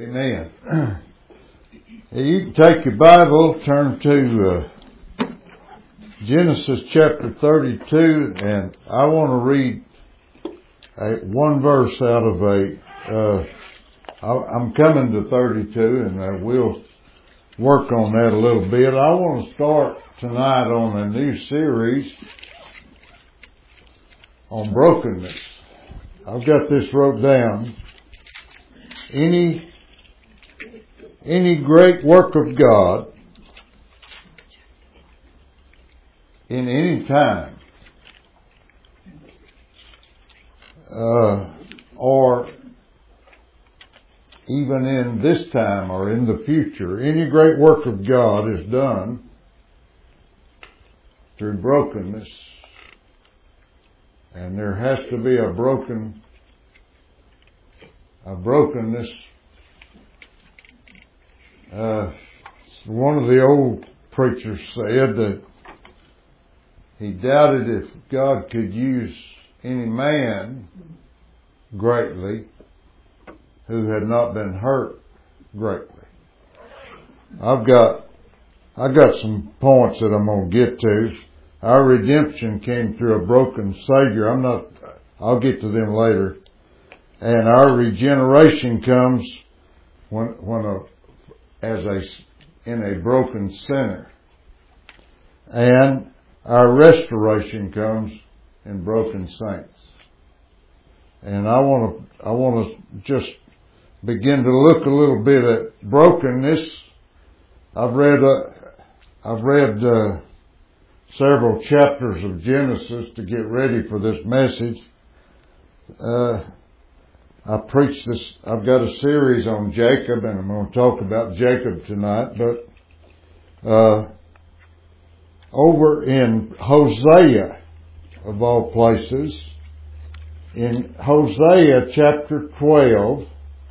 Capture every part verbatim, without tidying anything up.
Amen. You can take your Bible, turn to uh, Genesis chapter thirty-two, and I want to read a, one verse out of a, uh, I, I'm coming to thirty-two, and I will work on that a little bit. I want to start tonight on a new series on brokenness. I've got this wrote down. Any Any great work of God in any time, uh, or even in this time or in the future, any great work of God is done through brokenness. And there has to be a broken, a brokenness. Uh, one of the old preachers said that he doubted if God could use any man greatly who had not been hurt greatly. I've got, I've got some points that I'm going to get to. Our redemption came through a broken Savior. I'm not, I'll get to them later. And our regeneration comes when, when a, as a, in a broken sinner. And our restoration comes in broken saints. And I want to, I want to just begin to look a little bit at brokenness. I've read, uh, I've read, uh, several chapters of Genesis to get ready for this message. Uh, I preached this, I've got a series on Jacob, and I'm going to talk about Jacob tonight, but, uh, over in Hosea, of all places, in Hosea chapter twelve,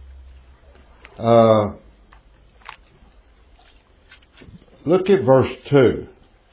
uh, look at verse two.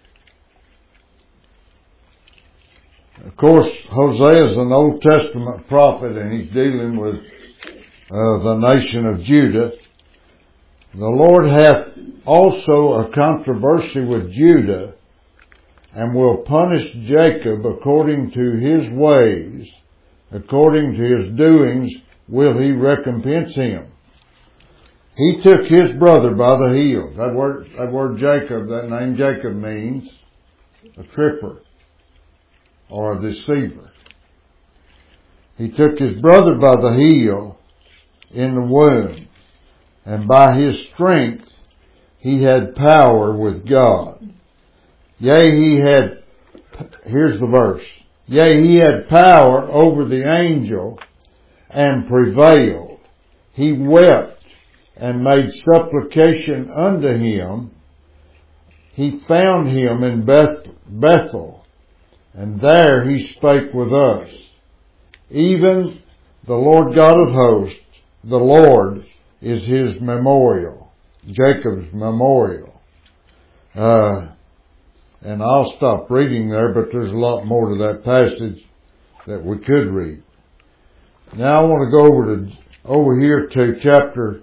Of course, Hosea is an Old Testament prophet, and he's dealing with uh, the nation of Judah. The Lord hath also a controversy with Judah, and will punish Jacob according to his ways, according to his doings will he recompense him. He took his brother by the heel. That word, that word Jacob, that name Jacob means a tripper, or a deceiver. He took his brother by the heel in the womb, and by his strength he had power with God. Yea, he had, here's the verse, yea, he had power over the angel and prevailed. He wept and made supplication unto him. He found him in Beth, Bethel, and there he spake with us. Even the Lord God of hosts, the Lord is his memorial, Jacob's memorial. Uh, and I'll stop reading there, but there's a lot more to that passage that we could read. Now I want to go over to, over here to chapter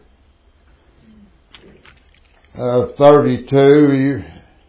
uh, thirty-two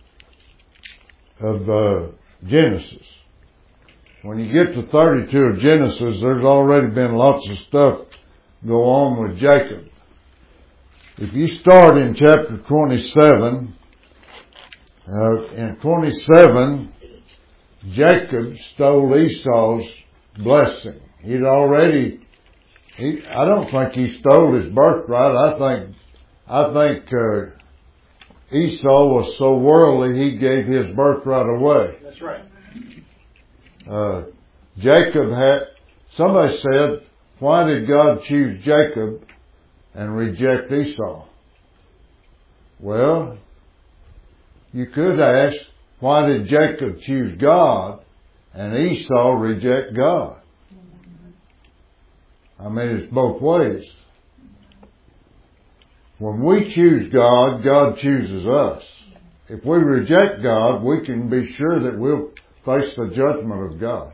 of uh, Genesis. When you get to thirty-two of Genesis, there's already been lots of stuff go on with Jacob. If you start in chapter twenty-seven, uh, in twenty-seven, Jacob stole Esau's blessing. He'd already, he, I don't think he stole his birthright. I think, I think, uh, Esau was so worldly he gave his birthright away. That's right. Uh, Jacob had, somebody said, why did God choose Jacob and reject Esau? Well, you could ask, why did Jacob choose God and Esau reject God? I mean, it's both ways. When we choose God, God chooses us. If we reject God, we can be sure that we'll face the judgment of God.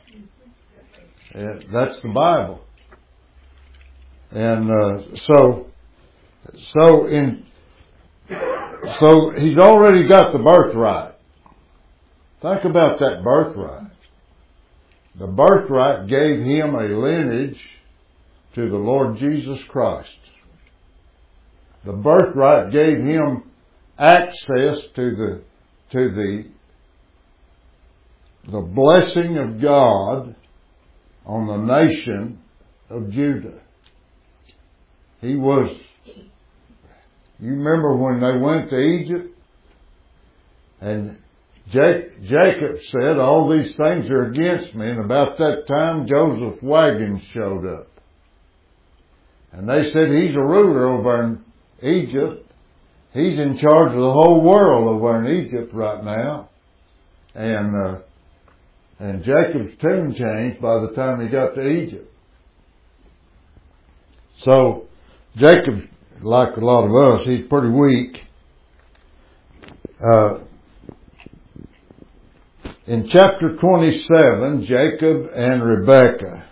And that's the Bible. And uh, so so in, so he's already got the birthright. Think about that birthright. The birthright gave him a lineage to the Lord Jesus Christ. The birthright gave him access to the, to the, the blessing of God on the nation of Judah. He was, you remember when they went to Egypt and Jacob said, all these things are against me, and about that time Joseph's wagons showed up. And they said, he's a ruler over in Egypt. He's in charge of the whole world over in Egypt right now. And, uh, and Jacob's tune changed by the time he got to Egypt. So, Jacob, like a lot of us, he's pretty weak. Uh, in chapter twenty-seven, Jacob and Rebekah.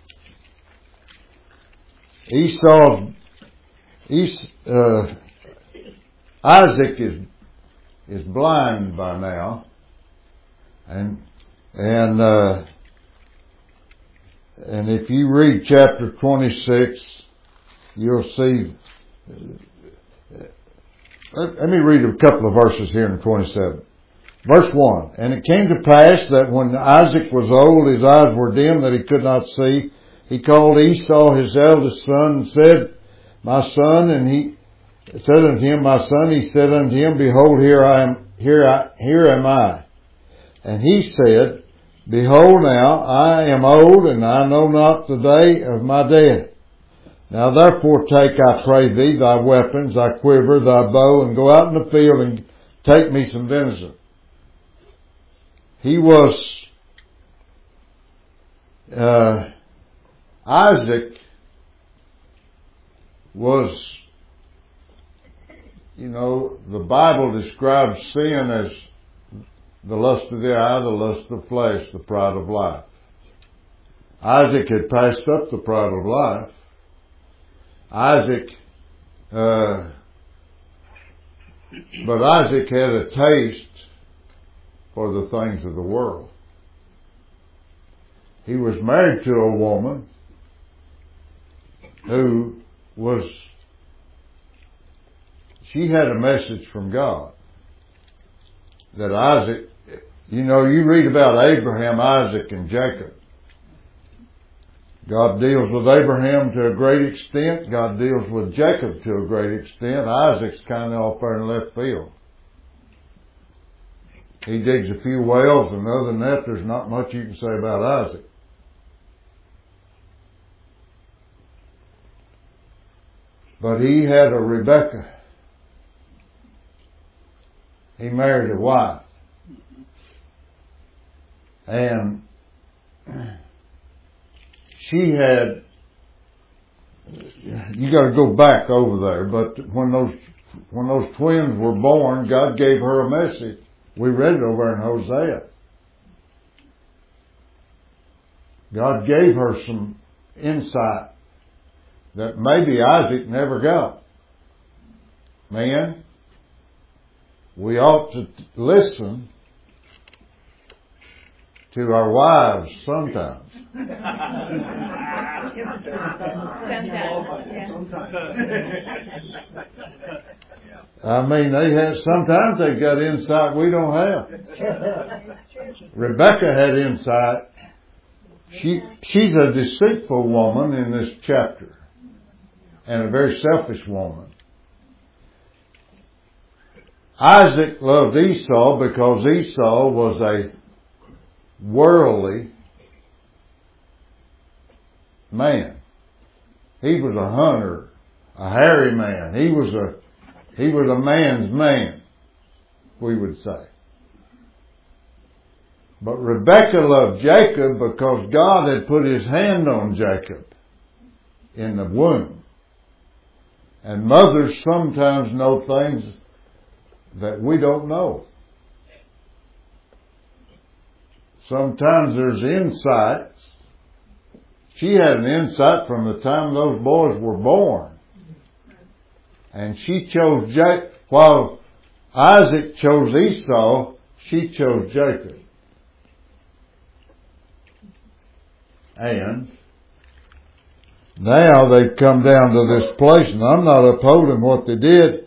Esau, Esau uh, Isaac is is blind by now, and and uh, and if you read chapter twenty-six, you'll see. Uh, let, let me read a couple of verses here in twenty-seven. Verse one, and it came to pass that when Isaac was old, his eyes were dim, that he could not see. He called Esau, his eldest son, and said, my son, and he said unto him, my son, he said unto him, behold, here I am, here I, here am I. And he said, behold now, I am old, and I know not the day of my death. Now therefore take, I pray thee, thy weapons, thy quiver, thy bow, and go out in the field and take me some venison. He was, uh, Isaac was, you know, the Bible describes sin as the lust of the eye, the lust of the flesh, the pride of life. Isaac had passed up the pride of life. Isaac, uh, but Isaac had a taste for the things of the world. He was married to a woman who was, she had a message from God that Isaac, you know, you read about Abraham, Isaac, and Jacob. God deals with Abraham to a great extent. God deals with Jacob to a great extent. Isaac's kind of off there in left field. He digs a few wells, and other than that, there's not much you can say about Isaac. But he had a Rebekah. He married a wife. And she had, you got to go back over there, but when those, when those twins were born, God gave her a message. We read it over in Hosea. God gave her some insight that maybe Isaac never got. Man, we ought to listen to our wives sometimes. I mean, they have, sometimes they've got insight we don't have. Rebekah had insight. She, she's a deceitful woman in this chapter, and a very selfish woman. Isaac loved Esau because Esau was a worldly man. He was a hunter, a hairy man. He was a He was a man's man, we would say. But Rebekah loved Jacob because God had put his hand on Jacob in the womb. And mothers sometimes know things that we don't know. Sometimes there's insights. She had an insight from the time those boys were born. And she chose Jacob. While Isaac chose Esau, she chose Jacob. And now they've come down to this place, and I'm not upholding what they did.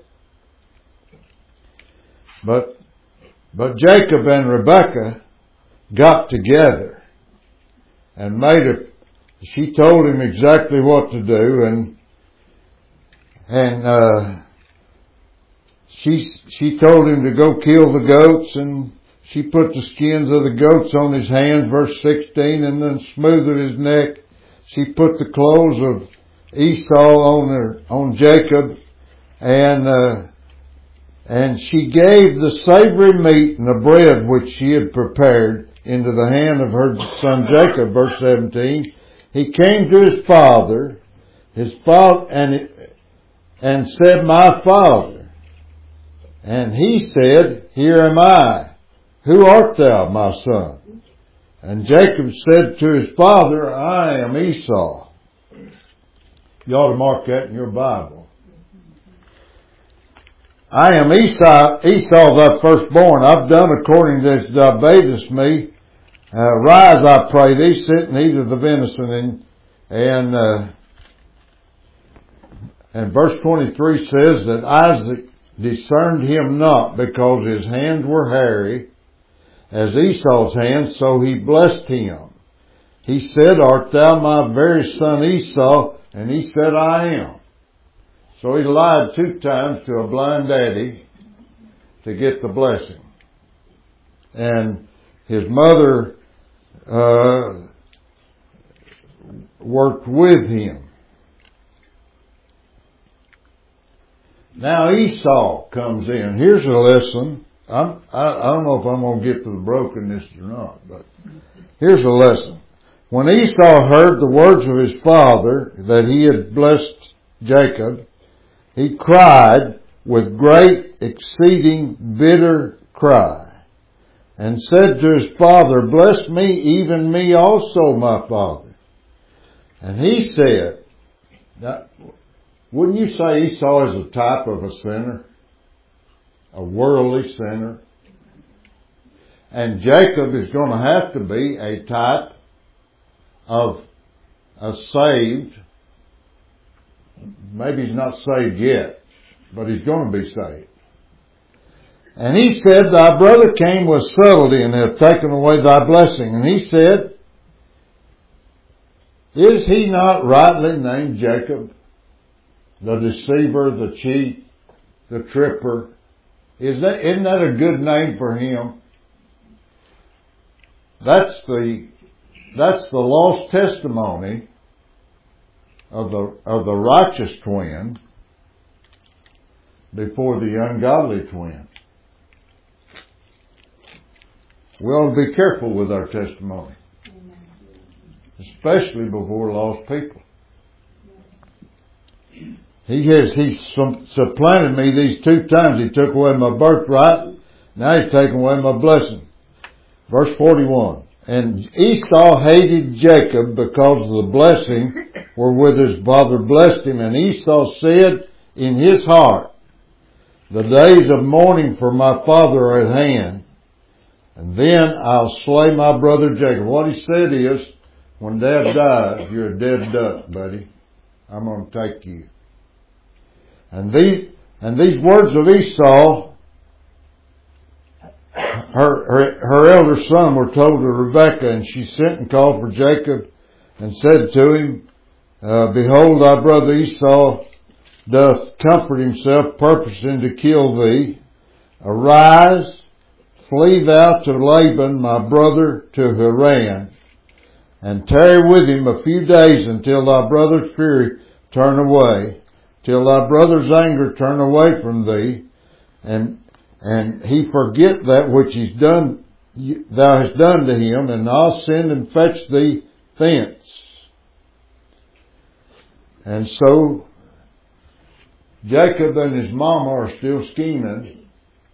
But, but Jacob and Rebekah got together and made a, she told him exactly what to do, and, and, uh, she, she told him to go kill the goats, and she put the skins of the goats on his hands, verse sixteen, and then smoothed his neck. She put the clothes of Esau on her, on Jacob, and, uh, and she gave the savory meat and the bread which she had prepared into the hand of her son Jacob, verse seventeen. He came to his father, his father, and, and said, my father. And he said, here am I. Who art thou, my son? And Jacob said to his father, I am Esau. You ought to mark that in your Bible. I am Esau, Esau thy firstborn. I've done according to as thou badest me. Uh, rise, I pray thee, sit and eat of the venison. And, and, uh, and verse twenty-three says that Isaac discerned him not because his hands were hairy as Esau's hands, so he blessed him. He said, art thou my very son Esau? And he said, I am. So he lied two times to a blind daddy to get the blessing. And his mother uh, worked with him. Now Esau comes in. Here's a lesson. I'm, I, I don't know if I'm going to get to the brokenness or not, but here's a lesson. When Esau heard the words of his father that he had blessed Jacob, he cried with great, exceeding, bitter cry, and said to his father, bless me, even me also, my father. And he said, now, wouldn't you say Esau is a type of a sinner? A worldly sinner. And Jacob is going to have to be a type of a saved, maybe he's not saved yet, but he's going to be saved. And he said, thy brother came with subtlety and hath taken away thy blessing. And he said, is he not rightly named Jacob? The deceiver, the cheat, the tripper. Is that, isn't that a good name for him? That's the, that's the lost testimony of the, of the righteous twin before the ungodly twin. We ought to be careful with our testimony, especially before lost people. He has, he supplanted me these two times. He took away my birthright. Now he's taken away my blessing. Verse forty-one. And Esau hated Jacob because of the blessing wherewith his father blessed him. And Esau said in his heart, the days of mourning for my father are at hand. And then I'll slay my brother Jacob. What he said is, when Dad dies, you're a dead duck, buddy. I'm going to take you. And these, and these words of Esau, her, her, her elder son were told to Rebekah, and she sent and called for Jacob and said to him, uh, behold, thy brother Esau doth comfort himself, purposing to kill thee. Arise, flee thou to Laban, my brother, to Haran, and tarry with him a few days until thy brother's fury turn away, till thy brother's anger turn away from thee, and and he forget that which he's done, thou hast done to him, and I'll send and fetch thee thence. And so Jacob and his mama are still scheming,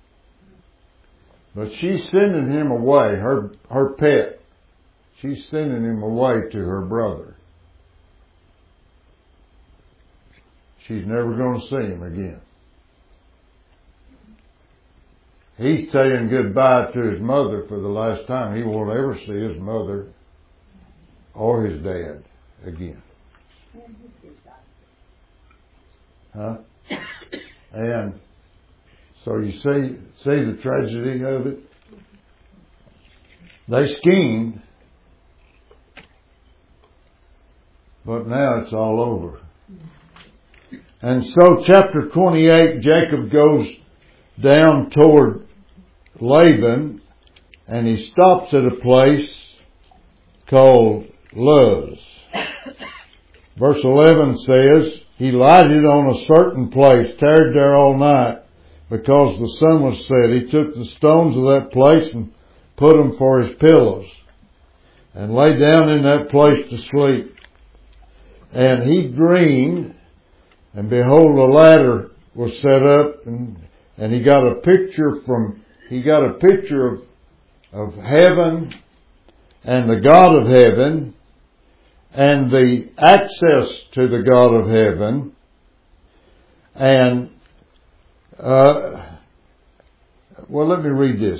but she's sending him away, her her pet. She's sending him away to her brother. she's never going to see him again. He's saying goodbye to his mother for the last time. He won't ever see his mother or his dad again. Huh? And so you see, see the tragedy of it? They schemed, but now it's all over. And so chapter twenty-eight, Jacob goes down toward Laban, and he stops at a place called Luz. Verse eleven says, he lighted on a certain place, tarried there all night, because the sun was set. He took the stones of that place and put them for his pillows, and lay down in that place to sleep. And he dreamed, and behold, a ladder was set up, and, and he got a picture from, he got a picture of, of heaven and the God of heaven and the access to the God of heaven. And, uh, well, let me read this.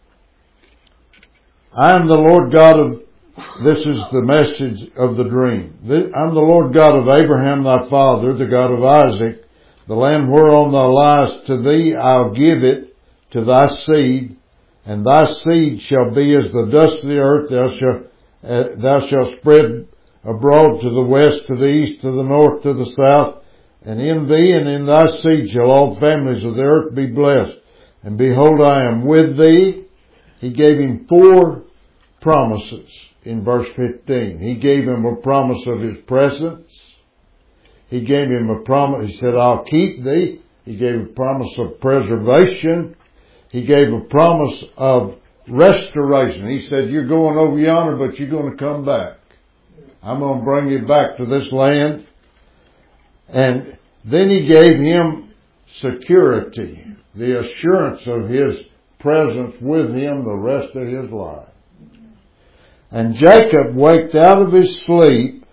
I am the Lord God of, this is the message of the dream. I'm the Lord God of Abraham thy father, the God of Isaac. The land whereon thou liest, to thee I'll give it, to thy seed, and thy seed shall be as the dust of the earth. Thou shalt, uh, thou shalt spread abroad to the west, to the east, to the north, to the south. And in thee and in thy seed shall all families of the earth be blessed. And behold, I am with thee. He gave him four promises in verse fifteen. He gave him a promise of his presence. He gave him a promise. He said, I'll keep thee. He gave a promise of preservation. He gave a promise of restoration. He said, you're going over yonder, but you're going to come back. I'm going to bring you back to this land. And then he gave him security, the assurance of his presence with him the rest of his life. And Jacob waked out of his sleep,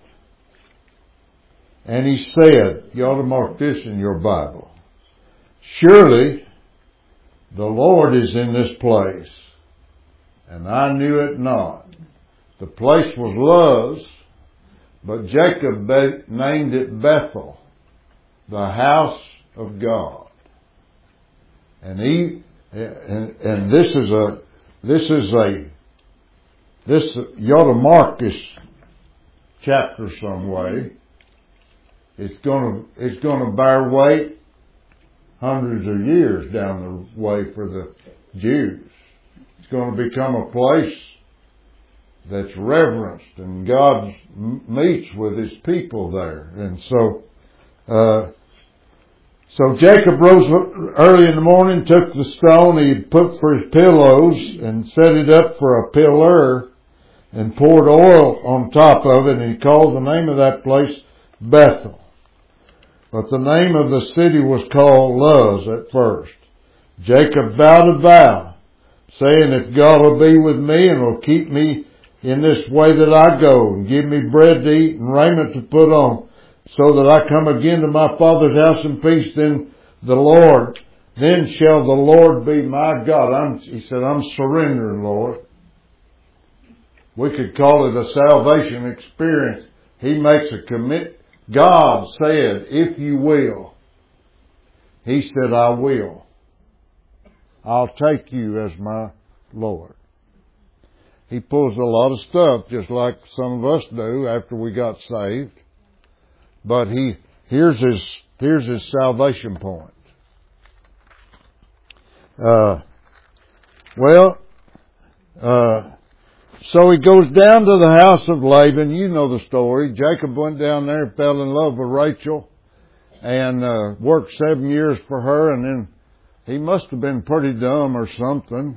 and he said, you ought to mark this in your Bible, surely the Lord is in this place, and I knew it not. The place was Luz, but Jacob be- named it Bethel, the house of God. And he, and, and this is a, this is a, this, you ought to mark this chapter some way. It's gonna, it's gonna bear weight hundreds of years down the way for the Jews. It's going to become a place that's reverenced, and God meets with his people there. And so, uh, so Jacob rose early in the morning, took the stone he put for his pillows and set it up for a pillar and poured oil on top of it, and he called the name of that place Bethel. But the name of the city was called Luz at first. Jacob vowed a vow, saying, if God will be with me and will keep me in this way that I go, and give me bread to eat and raiment to put on, so that I come again to my father's house in peace, then the Lord, then shall the Lord be my God. I'm, he said, I'm surrendering, Lord. We could call it a salvation experience. He makes a commit. God said, if you will. He said, I will. I'll take you as my Lord. He pulls a lot of stuff, just like some of us do after we got saved. But he, here's his, here's his salvation point. Uh, well, uh, so he goes down to the house of Laban. You know the story. Jacob went down there and fell in love with Rachel and uh, worked seven years for her, and then he must have been pretty dumb or something.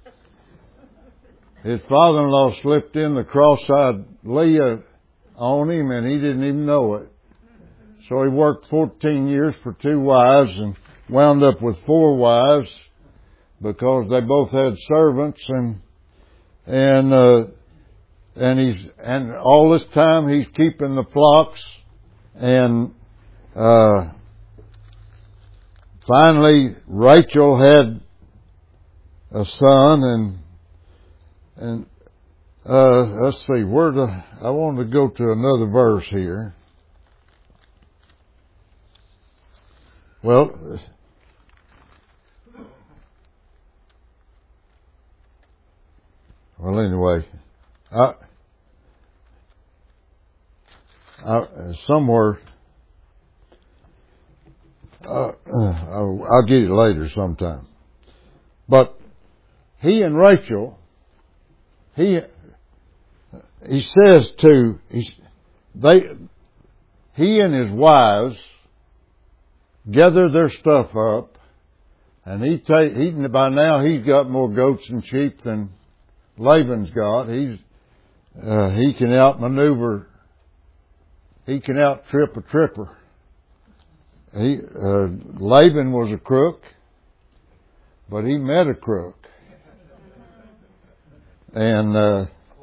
His father-in-law slipped in the cross-eyed Leah on him, and he didn't even know it. So he worked fourteen years for two wives and wound up with four wives because they both had servants, and And, uh, and he's, and all this time he's keeping the flocks, and, uh, finally Rachel had a son, and and uh, let's see, where do I want to go to another verse here. Well, well, anyway, I, I somewhere, uh, I'll, I'll get it later sometime. But he and Rachel, he he says to he, they he and his wives gather their stuff up, and he take he by now he's got more goats and sheep than Laban's got. He's uh, he can outmaneuver. He can out-trip a tripper. He uh, Laban was a crook, but he met a crook, and uh,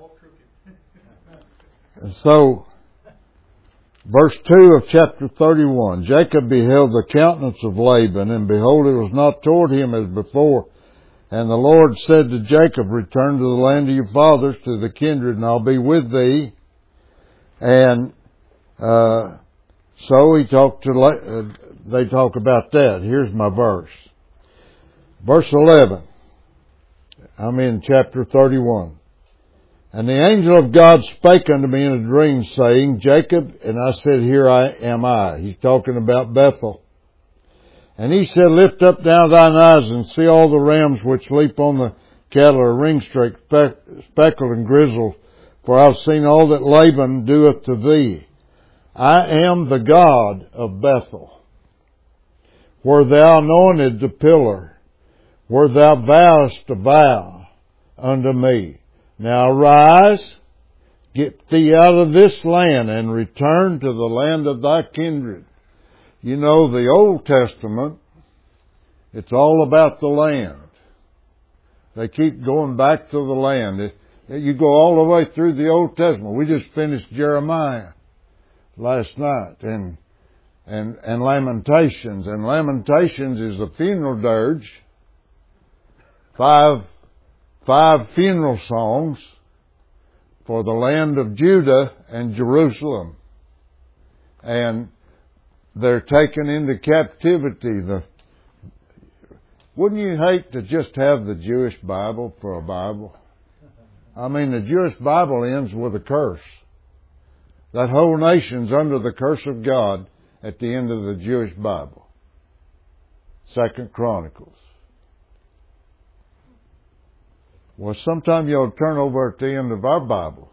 so. Verse two of chapter thirty-one, Jacob beheld the countenance of Laban, and behold, it was not toward him as before. And the Lord said to Jacob, return to the land of your fathers, to the kindred, and I'll be with thee. And uh, so he talked to, uh, they talk about that. Here's my verse. Verse eleven. I'm in chapter thirty-one. And the angel of God spake unto me in a dream, saying, Jacob, and I said, here I am I. He's talking about Bethel. And he said, lift up now thine eyes and see all the rams which leap on the cattle are ring-streaked, speck, speckled and grizzled, for I've seen all that Laban doeth to thee. I am the God of Bethel, where thou anointed the pillar, where thou vowest a vow unto me. Now arise, get thee out of this land, and return to the land of thy kindred. You know, the Old Testament, it's all about the land. They keep going back to the land. You go all the way through the Old Testament. We just finished Jeremiah last night, and and and Lamentations. And Lamentations is a funeral dirge. Five Five funeral songs for the land of Judah and Jerusalem. And they're taken into captivity. The, wouldn't you hate to just have the Jewish Bible for a Bible? I mean, the Jewish Bible ends with a curse. That whole nation's under the curse of God at the end of the Jewish Bible. Second Chronicles. Well, sometime you'll turn over at the end of our Bible.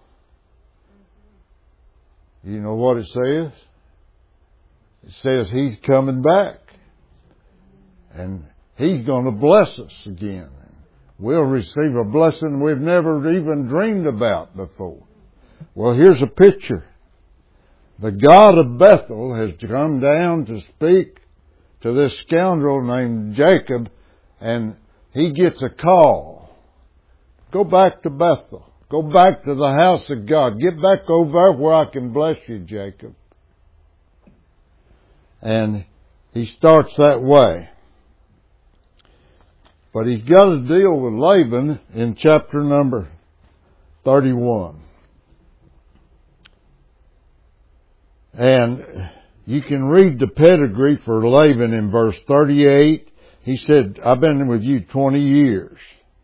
You know what it says? It says He's coming back. And He's going to bless us again. We'll receive a blessing we've never even dreamed about before. Well, here's a picture. The God of Bethel has come down to speak to this scoundrel named Jacob, and he gets a call. Go back to Bethel. Go back to the house of God. Get back over there where I can bless you, Jacob. And he starts that way. But he's got to deal with Laban in chapter number thirty-one. And you can read the pedigree for Laban in verse thirty-eight. He said, I've been with you twenty years.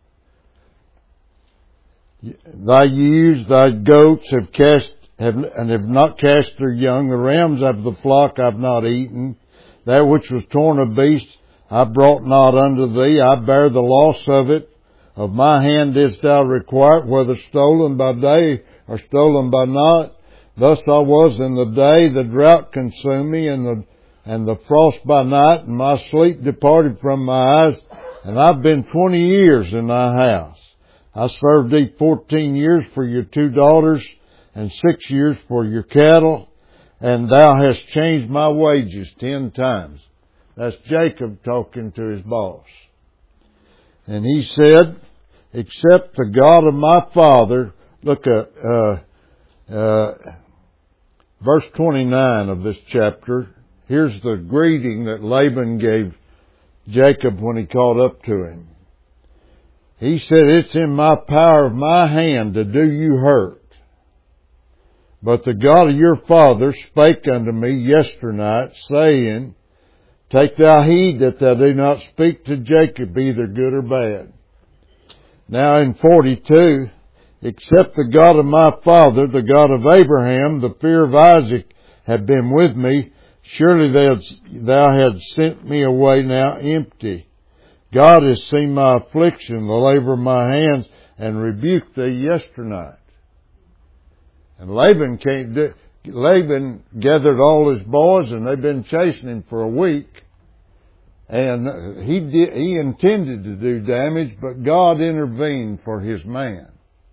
Thy ewes, thy goats have cast, have, and have not cast their young. The rams of the flock I've not eaten. That which was torn of beasts I brought not unto thee. I bear the loss of it. Of my hand didst thou require it, whether stolen by day or stolen by night. Thus I was in the day, the drought consumed me, and the and the frost by night, and my sleep departed from my eyes. And I've been twenty years in thy house. I served thee fourteen years for your two daughters, and six years for your cattle, and thou hast changed my wages ten times. That's Jacob talking to his boss. And he said, except the God of my father, look at uh, uh, verse twenty-nine of this chapter here's the greeting that Laban gave Jacob when he caught up to him. He said, it's in my power of my hand to do you hurt. But the God of your father spake unto me yesternight, saying, take thou heed that thou do not speak to Jacob either good or bad. Now in forty-two, except the God of my father, the God of Abraham, the fear of Isaac, had been with me, surely thou hadst sent me away now empty. God has seen my affliction, the labor of my hands, and rebuked thee yesternight. And Laban came, Laban gathered all his boys, and they've been chasing him for a week. And he did, he intended to do damage, but God intervened for his man.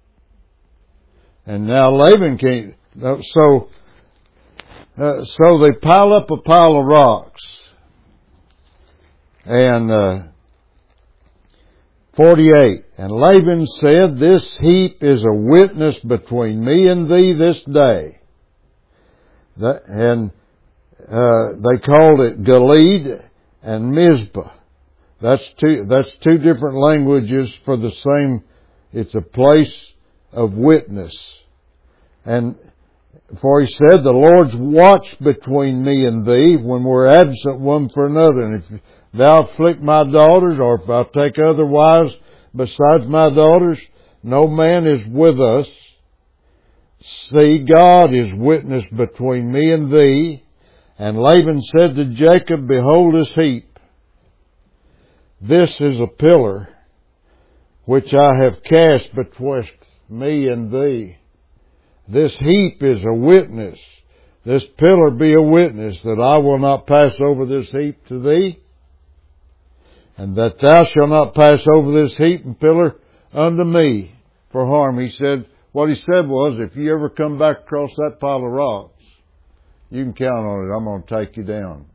And now Laban came, so, uh, so they pile up a pile of rocks. And, uh, forty-eight, and Laban said, this heap is a witness between me and thee this day. That, and uh, they called it Gilead and Mizpah. That's two, that's two different languages for the same, it's a place of witness. And for he said, the Lord's watch between me and thee when we're absent one for another. And if thou afflict my daughters, or if I take other wives besides my daughters, no man is with us. See, God is witness between me and thee. And Laban said to Jacob, behold this heap. This is a pillar which I have cast betwixt me and thee. This heap is a witness. This pillar be a witness that I will not pass over this heap to thee, and that thou shalt not pass over this heap and pillar unto me for harm. He said, what he said was, if you ever come back across that pile of rocks, you can count on it. I'm going to take you down.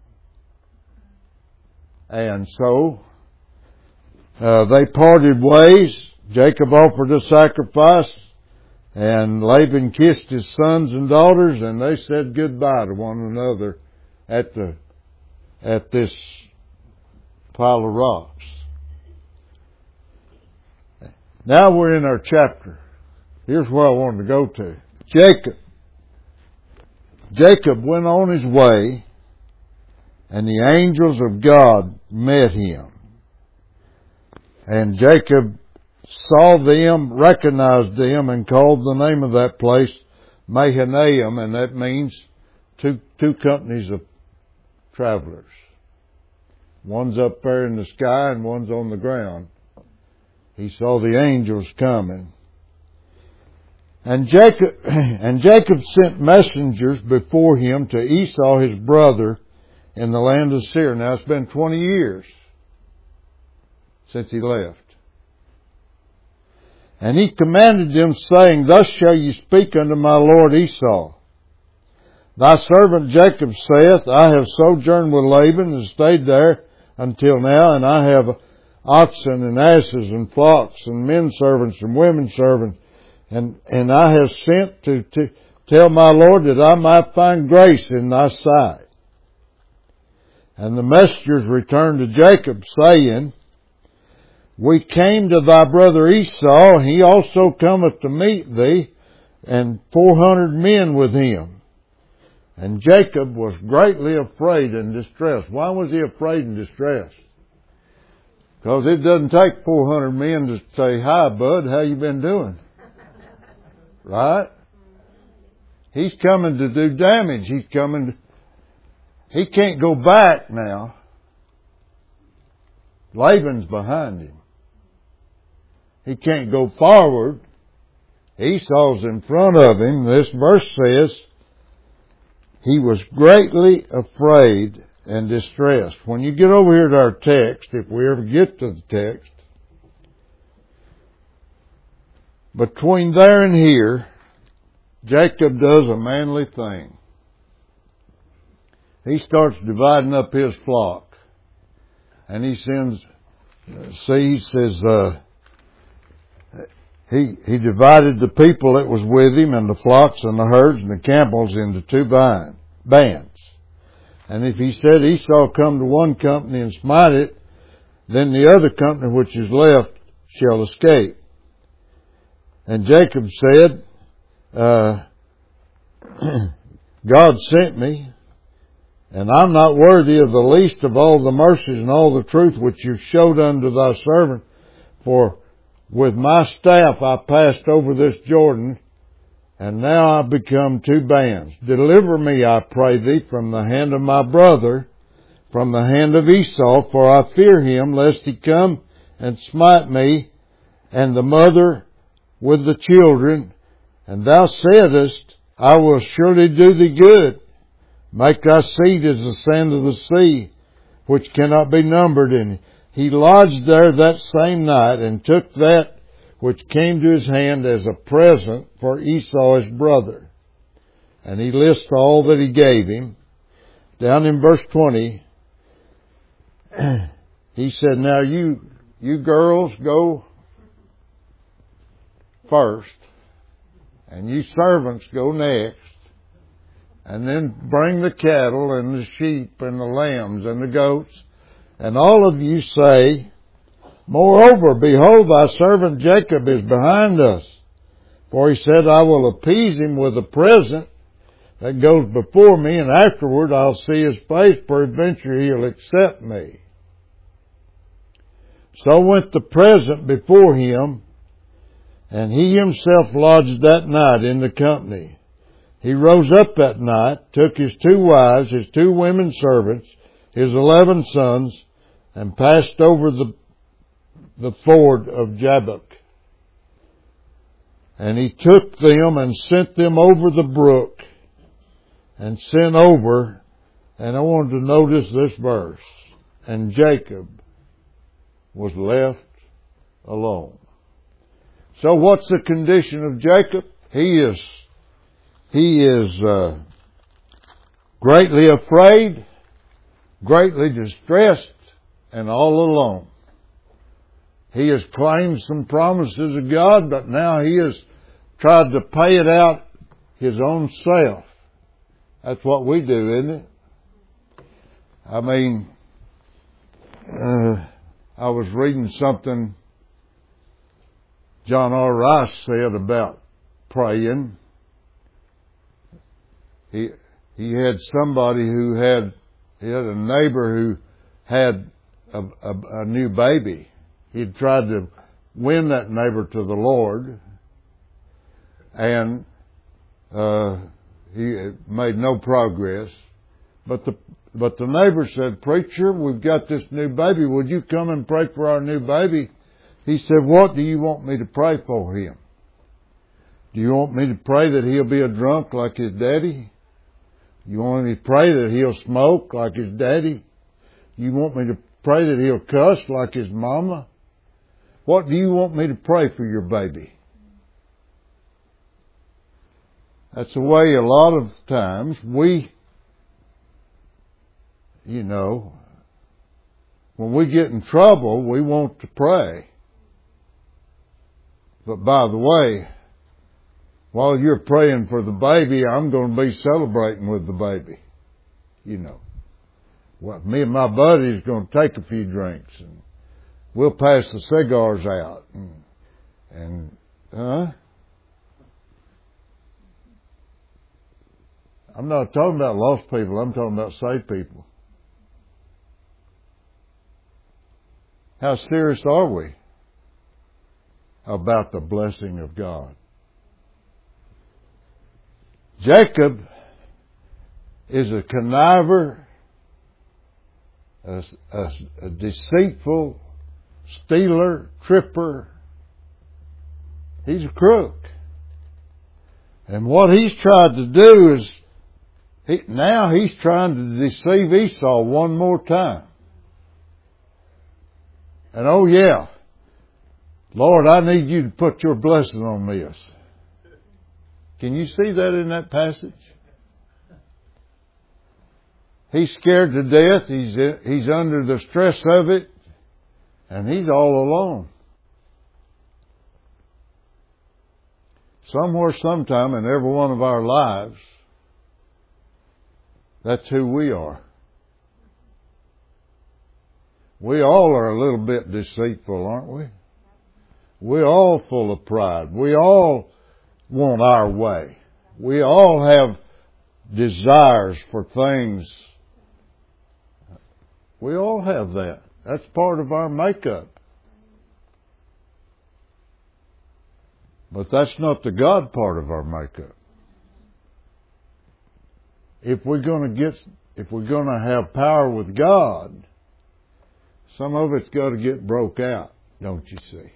And so, uh, they parted ways. Jacob offered a sacrifice, and Laban kissed his sons and daughters, and they said goodbye to one another at the, at this pile of rocks. Now we're in our chapter. Here's where I wanted to go to. Jacob. Jacob went on his way, and the angels of God met him. And Jacob saw them, recognized them, and called the name of that place Mahanaim, and that means two, two companies of travelers. One's up there in the sky and one's on the ground. He saw the angels coming. And Jacob, and Jacob sent messengers before him to Esau his brother in the land of Seir. Now it's been twenty years since he left. And he commanded them, saying, thus shall you speak unto my lord Esau. Thy servant Jacob saith, I have sojourned with Laban and stayed there until now, and I have oxen and asses and flocks and men servants and women servants, and, and I have sent to, to tell my Lord that I might find grace in thy sight. And the messengers returned to Jacob, saying, we came to thy brother Esau, and he also cometh to meet thee, and four hundred men with him. And Jacob was greatly afraid and distressed. Why was he afraid and distressed? Because it doesn't take four hundred men to say, hi, bud, how you been doing? Right? He's coming to do damage. He's coming to, he can't go back now. Laban's behind him. He can't go forward. Esau's in front of him. This verse says, he was greatly afraid and distressed. When you get over here to our text, if we ever get to the text, between there and here, Jacob does a manly thing. He starts dividing up his flock. And he sends, uh, see, he says, uh, he, he divided the people that was with him and the flocks and the herds and the camels into two bands. And if he said Esau come to one company and smite it, then the other company which is left shall escape. And Jacob said, uh, God sent me, and I'm not worthy of the least of all the mercies and all the truth which you showed unto thy servant, for with my staff I passed over this Jordan, and now I've become two bands. Deliver me, I pray thee, from the hand of my brother, from the hand of Esau, for I fear him, lest he come and smite me, and the mother with the children. And thou saidest, I will surely do thee good. Make thy seed as the sand of the sea, which cannot be numbered. And he lodged there that same night, and took that which came to his hand as a present for Esau his brother. And he lists all that he gave him. Down in verse twenty, he said, now you, you girls go first, and you servants go next, and then bring the cattle and the sheep and the lambs and the goats, and all of you say, moreover, behold, thy servant Jacob is behind us. For he said, I will appease him with a present that goes before me, and afterward I'll see his face, peradventure he'll accept me. So went the present before him, and he himself lodged that night in the company. He rose up that night, took his two wives, his two women servants, his eleven sons, and passed over the the ford of Jabbok. And he took them and sent them over the brook, and sent over, and I wanted to notice this verse, and Jacob was left alone. So what's the condition of Jacob? He is, he is uh, greatly afraid, greatly distressed, and all alone. He has claimed some promises of God, but now he has tried to pay it out his own self. That's what we do, isn't it? I mean, uh, I was reading something John R. Rice said about praying. He he had somebody who had he had a neighbor who had a, a, a new baby. He'd tried to win that neighbor to the Lord, and uh, he made no progress. But the but the neighbor said, "Preacher, we've got this new baby. Would you come and pray for our new baby?" He said, "What do you want me to pray for him? Do you want me to pray that he'll be a drunk like his daddy? You want me to pray that he'll smoke like his daddy? You want me to pray that he'll cuss like his mama? What do you want me to pray for your baby?" That's the way a lot of times we, you know, when we get in trouble, we want to pray. But by the way, while you're praying for the baby, I'm going to be celebrating with the baby. You know, well, me and my buddy's going to take a few drinks, and we'll pass the cigars out, and, and huh? I'm not talking about lost people. I'm talking about saved people. How serious are we about the blessing of God? Jacob is a conniver, a, a, a deceitful stealer, tripper. He's a crook. And what he's tried to do is, he, now he's trying to deceive Esau one more time. And oh yeah, Lord, I need you to put your blessing on this. Can you see that in that passage? He's scared to death. He's, he's under the stress of it. And he's all alone. Somewhere, sometime in every one of our lives, that's who we are. We all are a little bit deceitful, aren't we? We're all full of pride. We all want our way. We all have desires for things. We all have that. That's part of our makeup. But that's not the God part of our makeup. If we're going to get, if we're going to have power with God, some of it's got to get broke out, don't you see?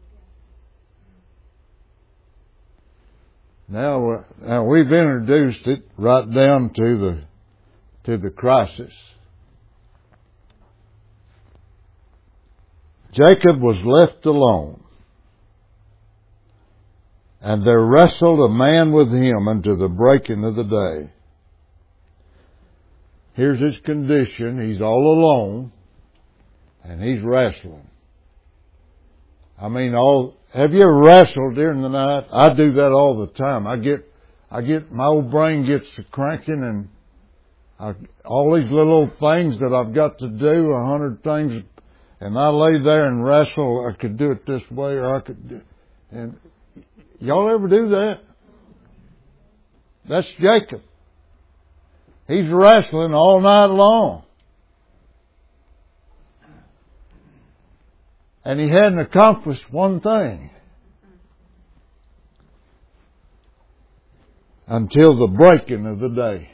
Now, now we've introduced it right down to the to the crisis. Jacob was left alone, and there wrestled a man with him unto the breaking of the day. Here's his condition. He's all alone, and he's wrestling. I mean, all, have you ever wrestled during the night? I do that all the time. I get, I get, my old brain gets to cranking, and I, all these little things that I've got to do, a hundred things, and I lay there and wrestle. I could do it this way, or I could do, and y'all ever do that? That's Jacob. He's wrestling all night long. And he hadn't accomplished one thing until the breaking of the day.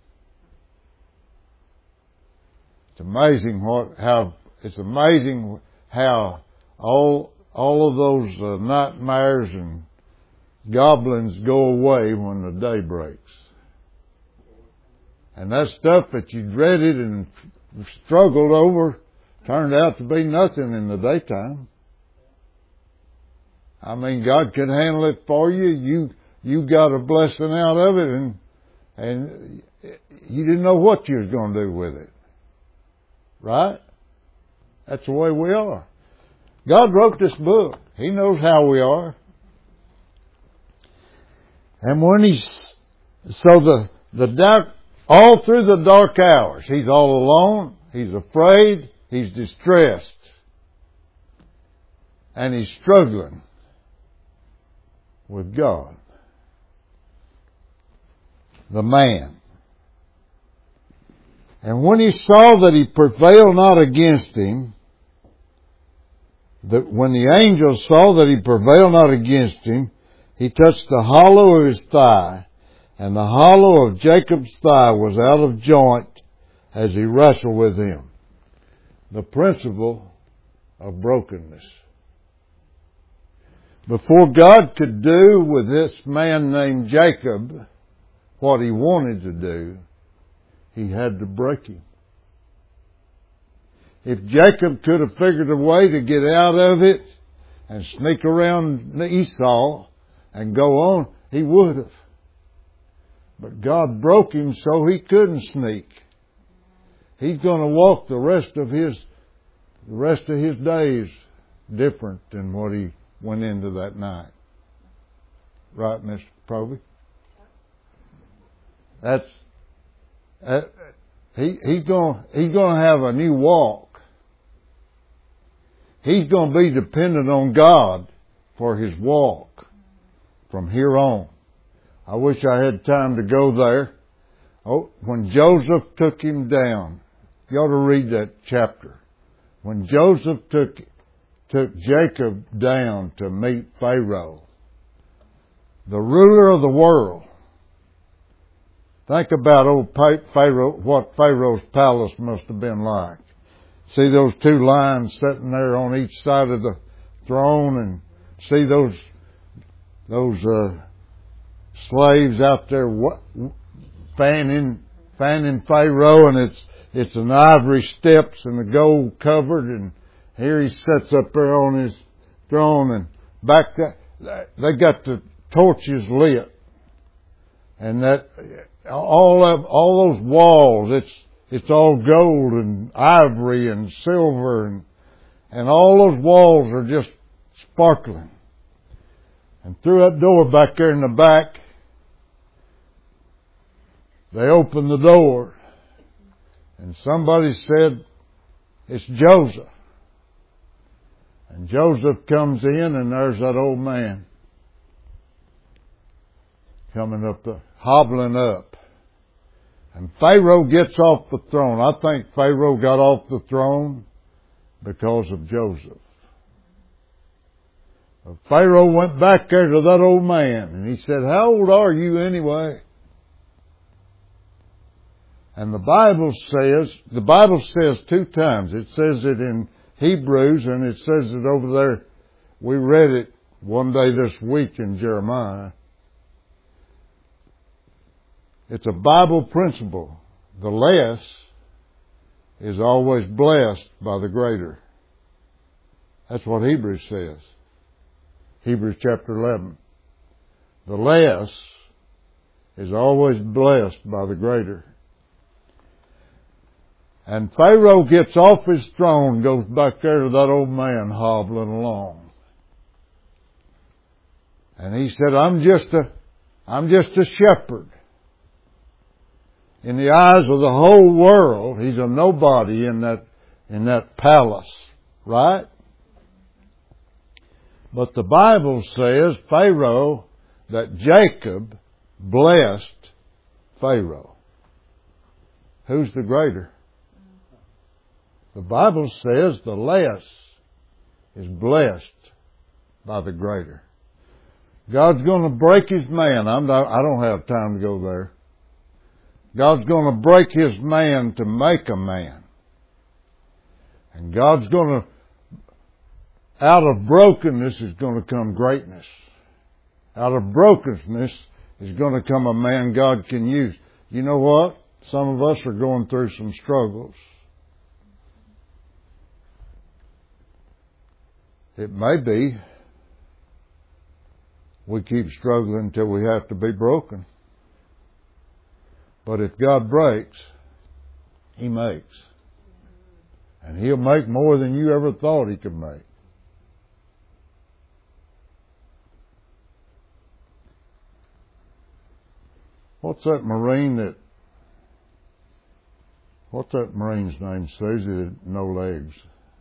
It's amazing what, how, it's amazing how all, all of those uh, nightmares and goblins go away when the day breaks. And that stuff that you dreaded and struggled over turned out to be nothing in the daytime. I mean, God could handle it for you. You, you got a blessing out of it, and, and you didn't know what you was going to do with it. Right? That's the way we are. God wrote this book. He knows how we are. And when he's, so the, the dark, all through the dark hours, he's all alone, he's afraid, he's distressed, and he's struggling with God. The man. And when he saw that he prevailed not against him, that when the angel saw that he prevailed not against him, he touched the hollow of his thigh, and the hollow of Jacob's thigh was out of joint as he wrestled with him. The principle of brokenness. Before God could do with this man named Jacob what he wanted to do, he had to break him. If Jacob could have figured a way to get out of it and sneak around Esau and go on, he would have. But God broke him so he couldn't sneak. He's going to walk the rest of his, the rest of his days different than what he went into that night. Right, Mister Proby? That's, uh, he, he's going, he's going to have a new walk. He's going to be dependent on God for his walk from here on. I wish I had time to go there. Oh, when Joseph took him down, you ought to read that chapter. When Joseph took, took Jacob down to meet Pharaoh, the ruler of the world. Think about old Pharaoh, what Pharaoh's palace must have been like. See those two lions sitting there on each side of the throne, and see those, those, uh, slaves out there fanning, fanning Pharaoh, and it's, it's an ivory steps and the gold covered, and here he sits up there on his throne, and back there, they got the torches lit, and that, all of, all those walls, it's, it's all gold and ivory and silver, and, and all those walls are just sparkling. And through that door back there in the back, they opened the door, and somebody said, It's Joseph. And Joseph comes in, and there's that old man coming up the, hobbling up. And Pharaoh gets off the throne. I think Pharaoh got off the throne because of Joseph. But Pharaoh went back there to that old man, and he said, "How old are you anyway?" And the Bible says, the Bible says two times. It says it in Hebrews, and it says it over there. We read it one day this week in Jeremiah. It's a Bible principle. The less is always blessed by the greater. That's what Hebrews says. Hebrews chapter eleven. The less is always blessed by the greater. And Pharaoh gets off his throne, goes back there to that old man hobbling along. And he said, I'm just a, I'm just a shepherd. In the eyes of the whole world, he's a nobody in that, in that palace, right? But the Bible says, Pharaoh, that Jacob blessed Pharaoh. Who's the greater? The Bible says the less is blessed by the greater. God's going to break His man. I'm not, I don't have time to go there. God's going to break His man to make a man. And God's going to, out of brokenness is going to come greatness. Out of brokenness is going to come a man God can use. You know what? Some of us are going through some struggles. It may be we keep struggling until we have to be broken. But if God breaks, He makes. And He'll make more than you ever thought He could make. What's that Marine that, what's that Marine's name, Susie, that no legs?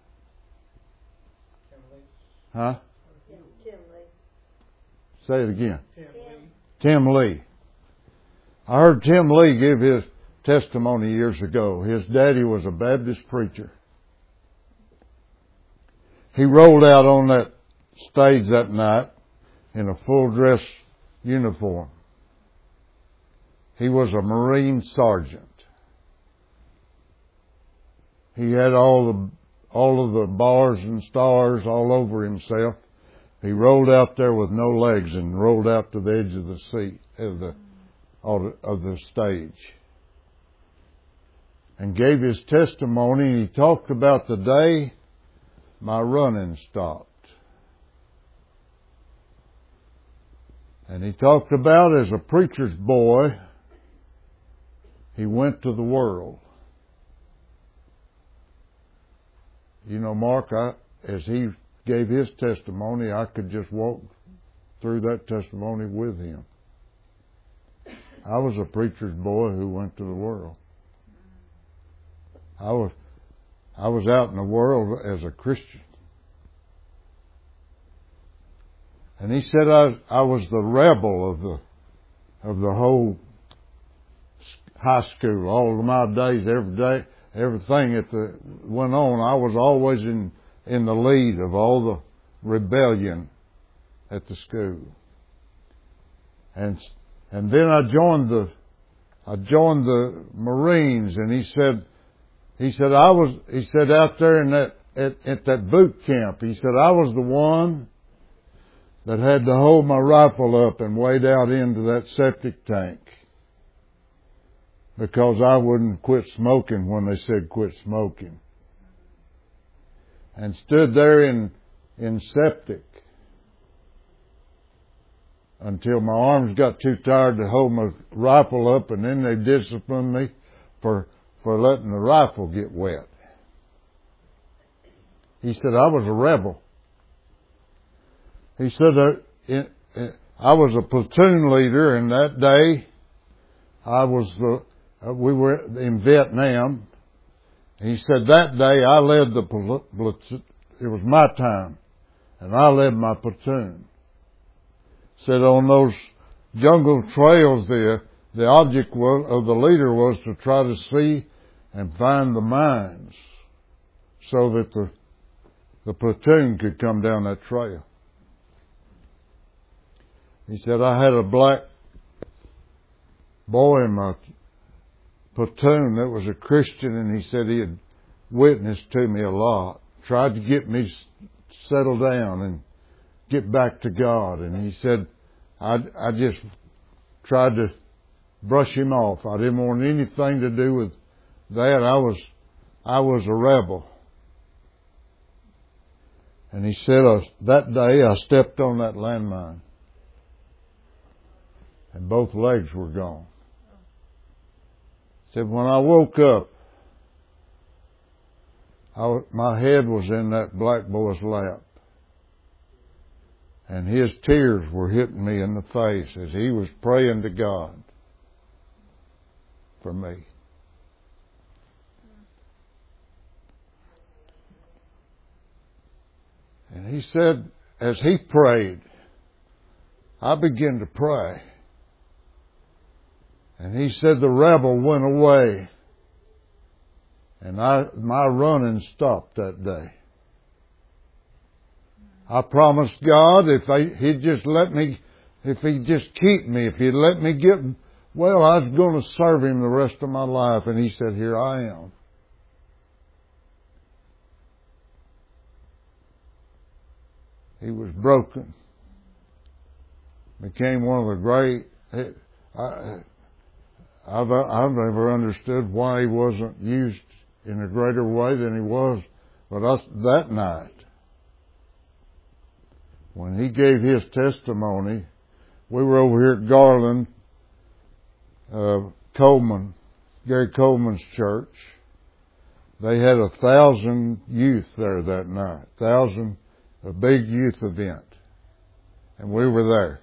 Huh? Tim Lee. Say it again. Tim Lee. Tim Lee. I heard Tim Lee give his testimony years ago. His daddy was a Baptist preacher. He rolled out on that stage that night in a full dress uniform. He was a Marine sergeant. He had all the all of the bars and stars all over himself. He rolled out there with no legs and rolled out to the edge of the seat of the of the stage, and gave his testimony. And he talked about the day my running stopped. And he talked about, as a preacher's boy, he went to the world. You know, Mark, I, as he gave his testimony, I could just walk through that testimony with him. I was a preacher's boy who went to the world. I was, I was out in the world as a Christian. And he said I, I was the rebel of the, of the whole high school. All of my days, every day, everything that the, went on, I was always in, in the lead of all the rebellion at the school. And, and then I joined the, I joined the Marines, and he said, he said I was, he said out there in that, at, at that boot camp, he said I was the one that had to hold my rifle up and wade out into that septic tank, because I wouldn't quit smoking when they said quit smoking. And stood there in, in septic until my arms got too tired to hold my rifle up, and then they disciplined me for, for letting the rifle get wet. He said I was a rebel. He said uh, in, in, I was a platoon leader, and that day I was the, uh, we were in Vietnam, He said, that day I led the platoon. It was my time, and I led my platoon. Said on those jungle trails, the the object was, of the leader was to try to see and find the mines so that the the platoon could come down that trail. He said, I had a black boy in my platoon that was a Christian, and he said he had witnessed to me a lot, tried to get me settled down and get back to God. And he said, I, I just tried to brush him off. I didn't want anything to do with that. I was, I was a rebel. And he said, uh, that day I stepped on that landmine, and both legs were gone. He said, when I woke up, I, my head was in that black boy's lap, and his tears were hitting me in the face as he was praying to God for me. And he said, as he prayed, I began to pray. And he said the rebel went away. And I, my running stopped that day. I promised God if they, He'd just let me, if He'd just keep me, if He'd let me get, well, I was going to serve Him the rest of my life. And He said, here I am. He was broken. Became one of the great, I, I've, I've never understood why he wasn't used in a greater way than he was. But us, that night, when he gave his testimony, we were over here at Garland, uh, Coleman, Gary Coleman's church. They had a thousand youth there that night, thousand, a big youth event. And we were there.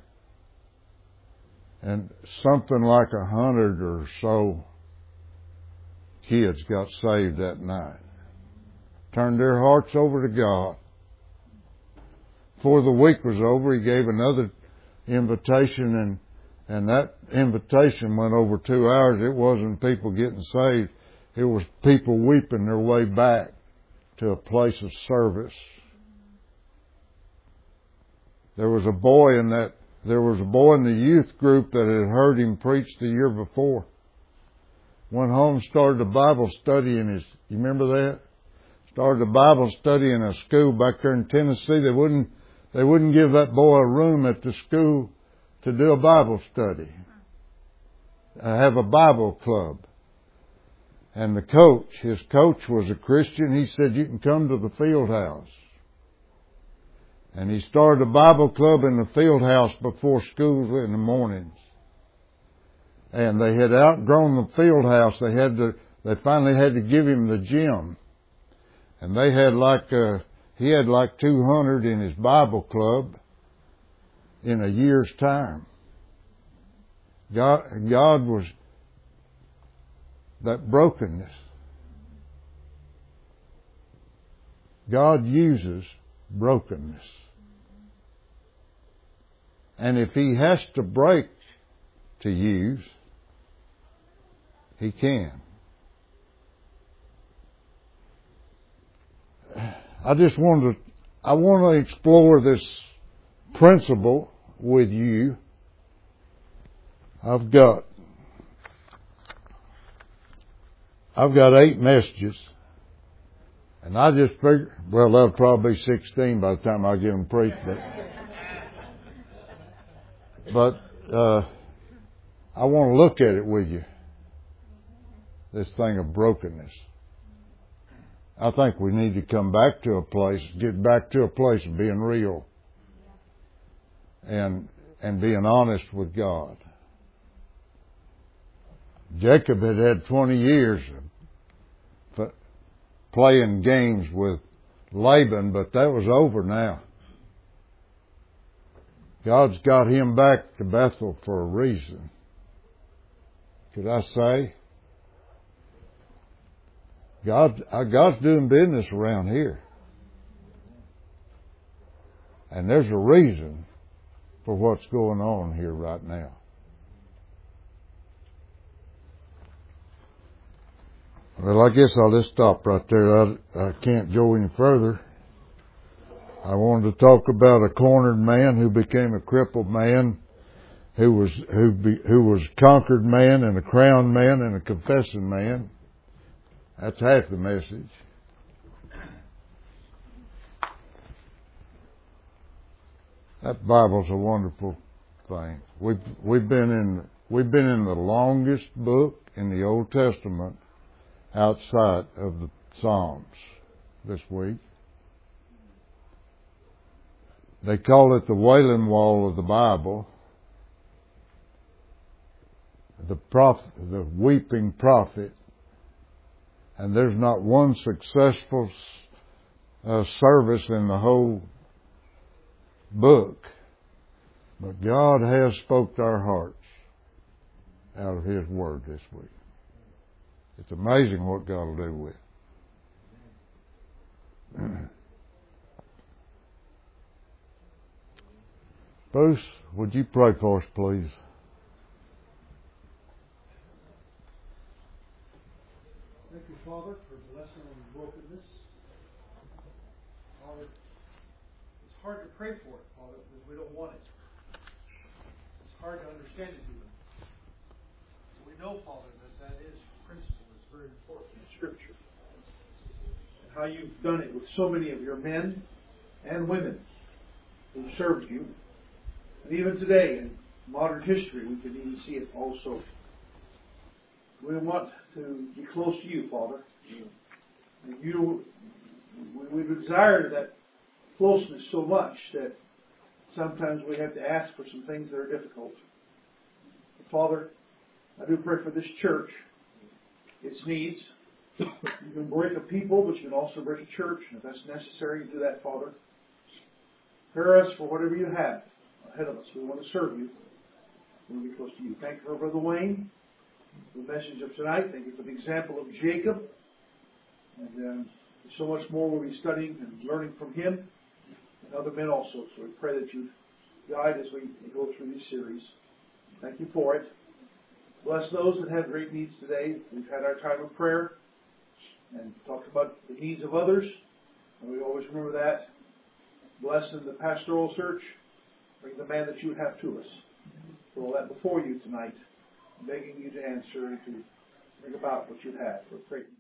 And something like a hundred or so kids got saved that night. Turned their hearts over to God. Before the week was over, he gave another invitation, and, and that invitation went over two hours. It wasn't people getting saved. It was people weeping their way back to a place of service. There was a boy in that There was a boy in the youth group that had heard him preach the year before. Went home, started a Bible study in his, you remember that? Started a Bible study in a school back there in Tennessee. They wouldn't, they wouldn't give that boy a room at the school to do a Bible study. Uh, have a Bible club. And the coach, his coach was a Christian. He said, you can come to the field house. And he started a Bible club in the field house before school in the mornings. And they had outgrown the field house. They had to, they finally had to give him the gym. And they had like, uh, he had like two hundred in his Bible club in a year's time. God, God was that brokenness. God uses brokenness. And if He has to break to use, He can. I just want to, I want to explore this principle with you. I've got, I've got eight messages. And I just figured, well, that'll probably be sixteen by the time I get them preached. But, but uh, I want to look at it with you. This thing of brokenness. I think we need to come back to a place, get back to a place of being real. And, and being honest with God. Jacob had had twenty years of playing games with Laban, but that was over now. God's got him back to Bethel for a reason. Could I say? God, uh, God's doing business around here. And there's a reason for what's going on here right now. Well, I guess I'll just stop right there. I, I can't go any further. I wanted to talk about a cornered man who became a crippled man, who was who be, who was conquered man and a crowned man and a confessing man. That's half the message. That Bible's a wonderful thing. We've we've been in we've been in the longest book in the Old Testament outside of the Psalms this week. They call it the Wailing Wall of the Bible, the prophet, the weeping prophet, and there's not one successful uh, service in the whole book, but God has spoke to our hearts out of His Word this week. It's amazing what God will do with it. Bruce, would you pray for us, please? Thank you, Father, for the lesson on brokenness. Father, it's hard to pray for it, Father, because we don't want it. It's hard to understand it even. We know, Father, that that is a principle that's very important in Scripture. And how you've done it with so many of your men and women who served you. And even today, in modern history, we can even see it also. We want to be close to you, Father. And you, we, we desire that closeness so much that sometimes we have to ask for some things that are difficult. But Father, I do pray for this church, its needs. You can break a people, but you can also break a church. And if that's necessary, you do that, Father. Prepare us for whatever you have ahead of us. We want to serve you. We want to be close to you. Thank you for Brother Wayne, for the message of tonight. Thank you for the example of Jacob. And um, so much more we'll be studying and learning from him and other men also. So we pray that you guide as we go through this series. Thank you for it. Bless those that have great needs today. We've had our time of prayer and talked about the needs of others. And we always remember that. Bless in the pastoral search. Bring the man that you would have to us. Put all that before you tonight, begging you to answer and to bring about what you have. We're praying.